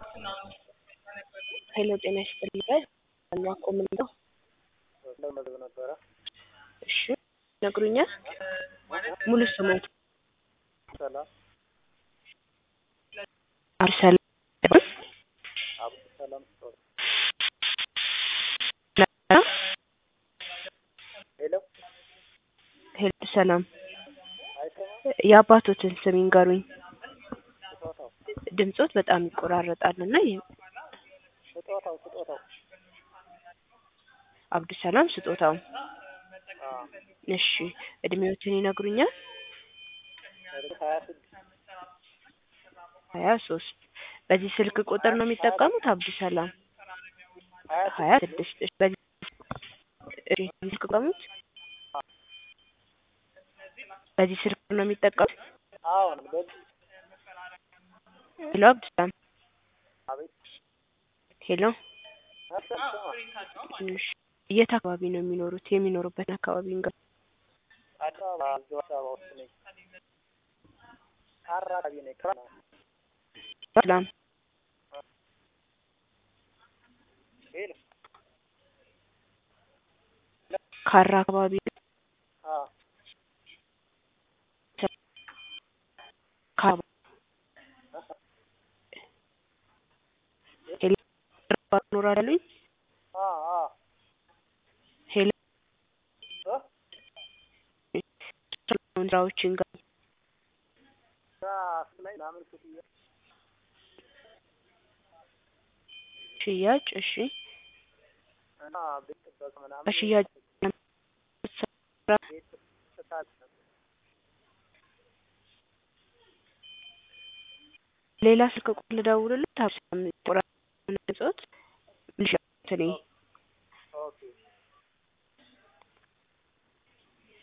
ሄሎ ጤና ይስጥልኝ አናቆም ነው ለመዝብ ነበረ እሺ ነግሩኛል ሙሉ ስሙት ሰላም አርሰል አብዱ ሰላም ሶሪ ሄሎ ሄሎ ሰላም አይሰማ የአባቶትን ስም ይንገሩኝ ስጦታው ድምጾት በጣም ይቆራረጣልና ስጦታው አብዱ ሰላም ስጦታው አ እሺ እድሜዎትን ይነግሩኛል 23 በዚህ ስልክ ቁጥር ነው የሚጠቀሙት አብዱ ሰላም 26 በዚህ ስልክ ቁጥር በዚህ ስልክ ነው የሚጠቀሙት አዎ ነው ሄሎ አብዱ ሰላም አቤት ሄሎ አሰማ የት አካባቢ ነው የሚኖሩት የሚኖሩበት አካባቢ እንግዲህ አዲስ አበባ ውስጥ ነኝ አራቢ ነኝ ሰላም ሄሎ ካራ አካባቢ አ ካባ ሄሎ ኖራለኝ አ ሄሎ አ ስራዎችን ጋር ላይ ናምን ሱፊያ ሽያጭ እሺ እና በጥበቃ ምናምን በሽያጭ ሌላ ስልክ ቁጥር ልደውልልህ ታብሰም ቁራን ነጥቶት ልሽተኔ